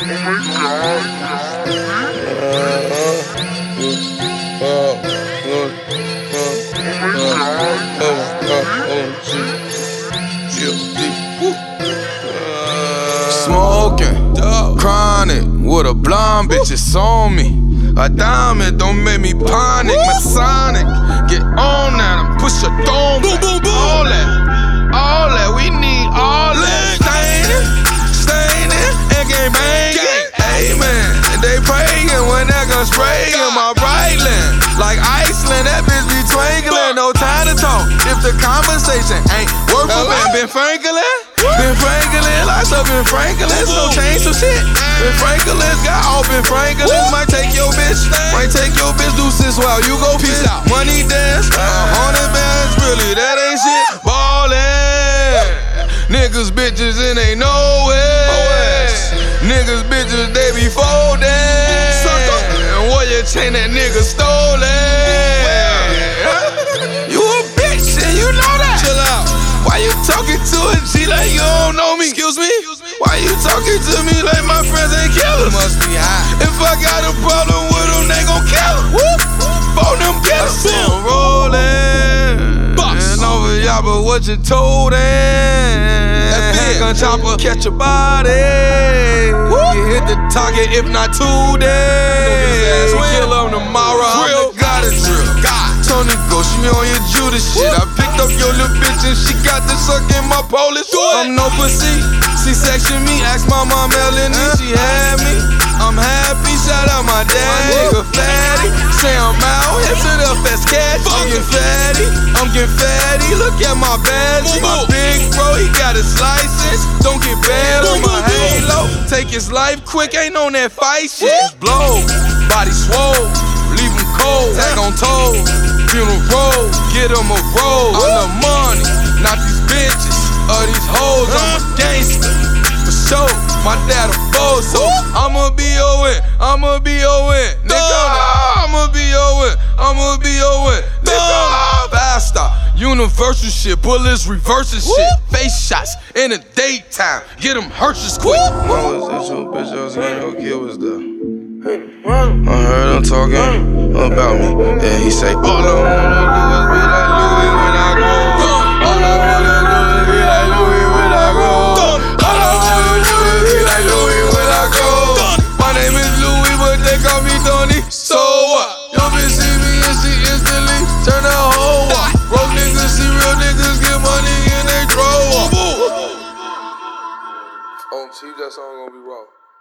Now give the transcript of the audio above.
Smoking, chronic, with a blonde bitch, it's on me. A diamond don't make me panic. Masonic, get on that and push a dome. All that, we need all that. Staining, and game banging. Amen. And they praying when that gun spraying my right land. Like Iceland, that bitch be twinkling. No time to talk if the conversation ain't worth a Ben Franklin. Ben Franklin, lots of Ben Franklins, no change, so shit. Ben Franklins got all Ben Franklins. Might take your bitch, deuces while you go peace out. Money dance, 100 bands, really, that ain't shit. Ballin', niggas, bitches, and they know it. Niggas, bitches, they be foldin'. And what you chain that nigga stole it. You a bitch and you know that. Chill out. Why you talking to a G like you don't know me? Excuse me? Why you talking to me like my friends ain't killers? Must be high. If I got a problem with them, they gon' kill them. Phone them killers. I'm rollin'. And over y'all, but what you told them? Gun chopper, catch a body. You hit the target, if not today. Kill them tomorrow, I'm the God of drill. Tony Ghost, you on your Judas shit. I picked up your little bitch and she got to suck in my Polish. I'm no pussy, C-section me, ask my mom Melanie, she had me. I'm happy, shout out my dad, nigga fatty. Say I'm out, hit to the fast catch. I'm getting fatty, look at my badge. My big bro, he got his license. Don't get bad on my halo. Take his life quick, ain't on that fight shit. Blow, body swole, leave him cold, tag on toe. Funeral, get him a roll. On the money, not these bitches or these hoes. I'm a gangster, for sure. My dad a foe, so I'ma be your win. Nigga, I'ma be your win. Nigga, faster. Universal shit, bullets reversing shit. Face shots in the daytime, get them Hershey's quick. Was that your bitch I was gonna go kill was the I heard him talking about me. Yeah, he say, all I wanna do is be like Louis when I go. All I wanna do is be like Louis when I go. All I wanna do is be like Louis when I go. My name is Louis, but they call me Tony. So what? Your bitch see me and she instantly turn her whole up. Broke niggas see real niggas get money and they throw up. Oh, see, that song gonna be raw.